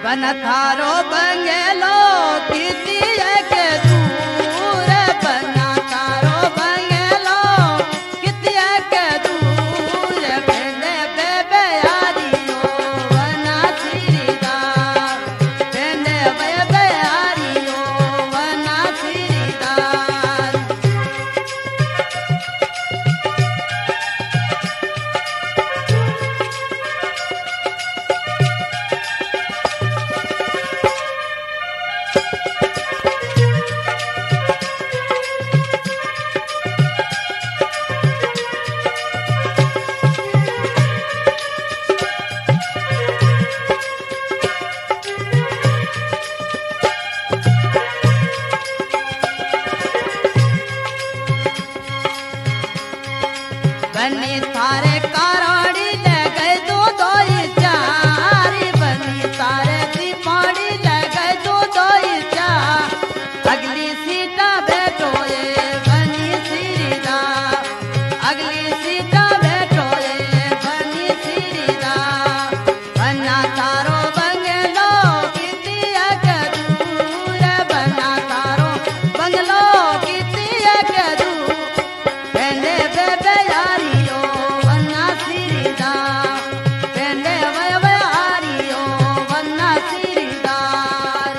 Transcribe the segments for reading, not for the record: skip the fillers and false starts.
बन थारो बंगलो किसी के दूर बना थारो बंगलो किसी के दूर बेने बेबे यारियो बना सीरीदार बेने बेबे यारियो बना सीरीदार बनी थारे काराड़ी ले गए दो चार बनी थारे दीपाड़ी ले गए दो चार अगली सीटा बैठो ये बनी सीरीदार अगली सीटा बैठो ये बनी सीरीदार बना तारो बंगलो किती के दूर बना तारो बंगलो किती के दूर बेने बेबे यारियो बना सीरीदार बेने बेबे यारियो बना सीरीदार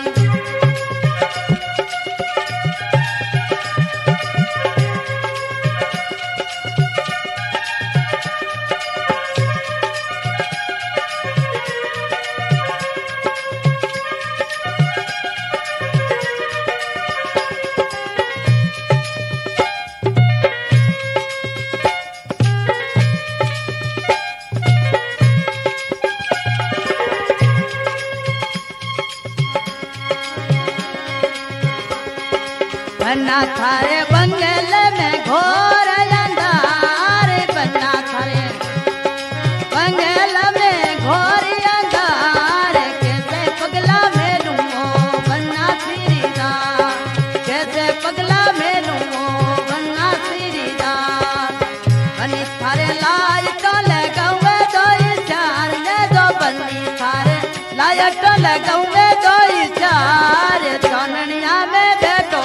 बना थारे बंगले में घोर अंधार बना थारे बंगले में घोर अंधार कैसे पगला में लूंगो बना सीरीदार कैसे पगला में लूंगो बना सीरीदार बनी थारे लाइट लगाऊंगे दो चार ने दो बनी थारे लाइट लगाऊंगे दो चार चाननिया में बैठो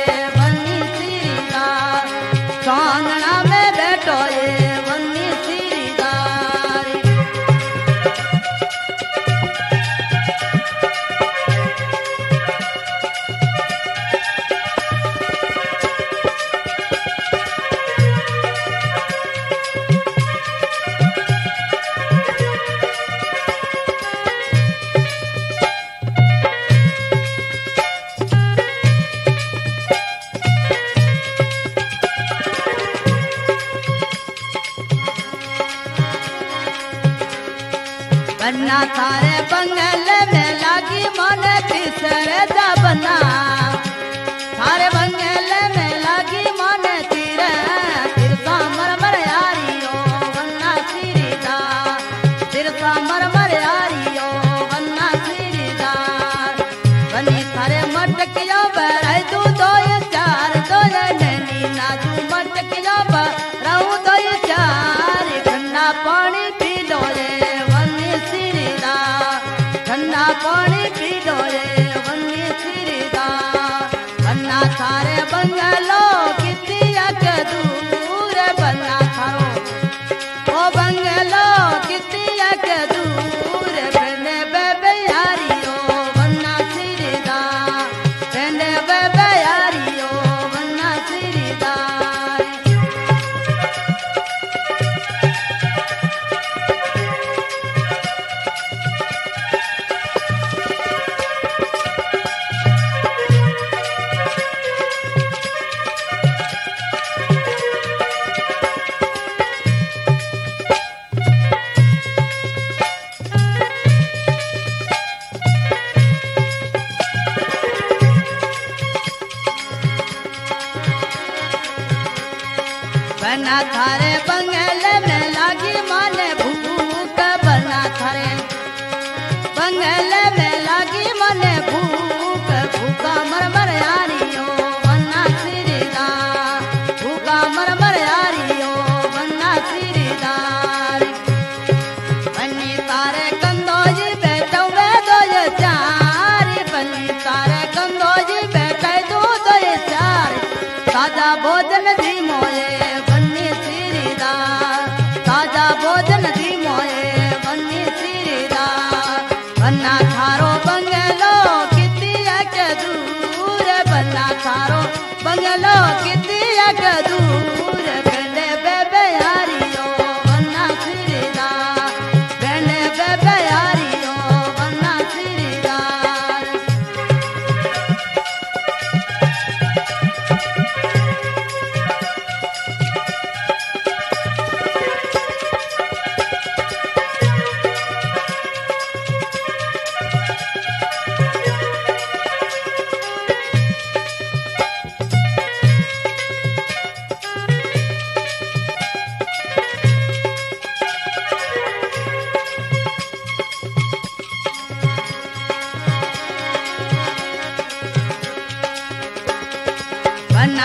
चांदना में बैठो ये बन्नी सीरीदार बन्ना थारे बंगले में लागी मन तीसरे बना थारे बंगले में लागी मन तीरे तिरसा मरमर यारियो बन्ना सीरीदार तिरसा मरमर यारियो बन्ना सीरीदार बनी थारे मटकियो बराई तू दो चार दो नैनी नाजू मटकियो बराऊ दो चार ठंडा पानी पी लो रे ठंडा पानी पी लो रे बन्नी सीरीदार बन्ना थारे बंगलो किती के दूर बन्ना थारो ओ बंगलो किती के दूर बेने बेबे यारियो बन्ना सीरीदार बेने बेबे यारियो बन्ना सीरीदार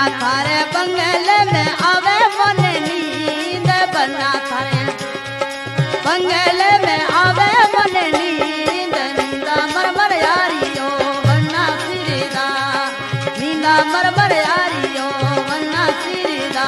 बन्ना थारे बंगले में आवे मन नींद बन्ना थारे बंगले में आवे मन नींद नींदा मरमर यारियो बन्ना सिरदा नींदा मरमर यारियो बन्ना सिरदा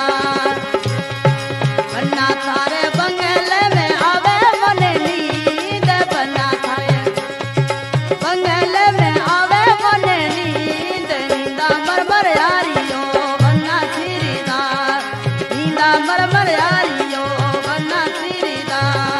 बन्ना थारे बंगले में आवे मन नींद बन्ना थारे बंगले में आवे मन नींद नींदा मरमर यारियो बन्ना सिरदा नींदा मरमर यारियो बन्ना सिरदा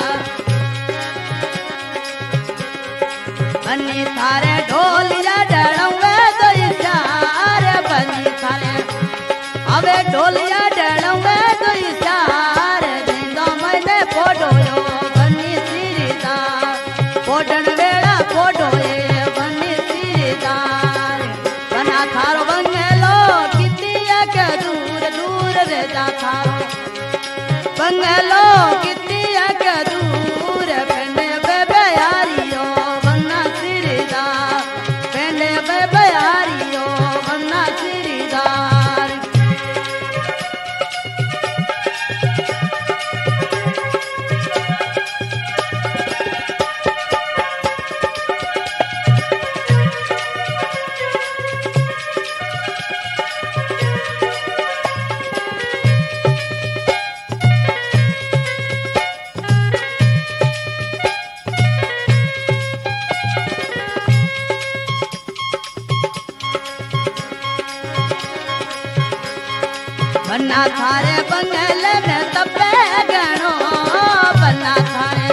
बन्नी थारे ढोलिया डड़वे तो इशार बन्नी थारे अबे ढोलिया डड़वे तो इशार देंदो मैंने फोटोयो बन्नी सिरदा फोटन वेड़ा फोटोए बन्नी सिरदा बना थारो बंगलो कितनी के दूर दूर रे जा थारो बंगलो कितनी के दूर पेंडे बेबे यारियो बन्ना सिरदा पेंडे बेबे यारियो बन्ना सिरदा बन्ना थारे बंगले में तपे गणो बन्ना थारे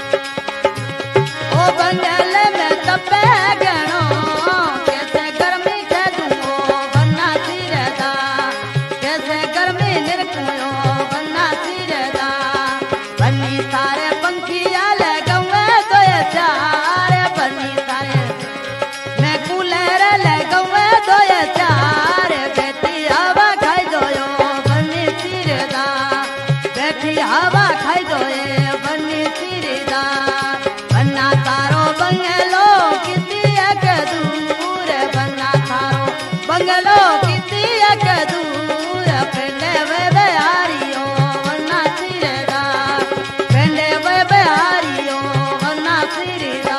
ओ बंगले में तपे गणो कैसे गर्मी के दूंगो बन्ना सिरदा कैसे गर्मी निरकुयो बन्ना सिरदा बन्नी थारे पंखिया ले गवे तो ये चार बन्नी थारे मैं कूलर ले गवे तो ये चार बेटी हवा खाई जोयो हवा खाई जोए बन्नी सिरदा बन्ना तारो बंगलो कितनी के दूर बन्ना थारो बंगलो कितनी के दूर पेंडे वे बिहारियो बन्ना सिरदा पेंडे वे बिहारियो बन्ना सिरदा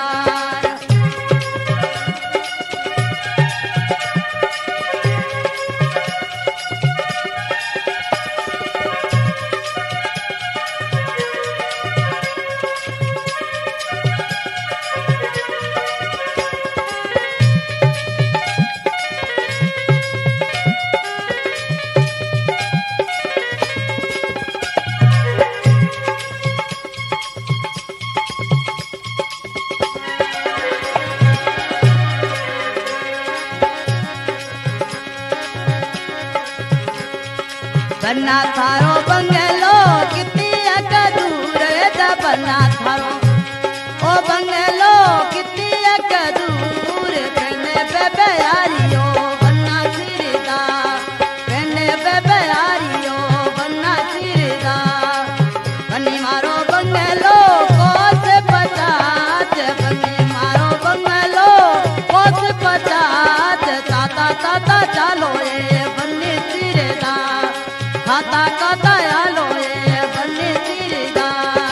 बन्ना थारो बंगलो कितनी के दूर जा बन्ना थारो ओ बंगलो कितनी के दूर पेंडे बेबे यारियो बन्ना सिरदा पेंडे बेबे यारियो बन्ना सिरदा बन्नी मारो बंगलो कोस 50 बन्नी मारो बंगलो कोस 50 ताता ताता चालो ए बन्नी सिरदा खाता खाता आलो ये बन्नी सिरदा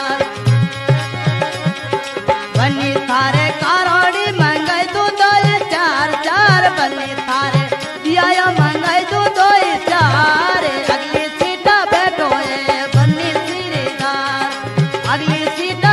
बन्नी थारे कारोड़ी मंगाई तू दो चार चार बन्नी थारे दिया मंगाई तू दो चार अगली सीटा बैठो ये बन्नी सिरदा अगली सीट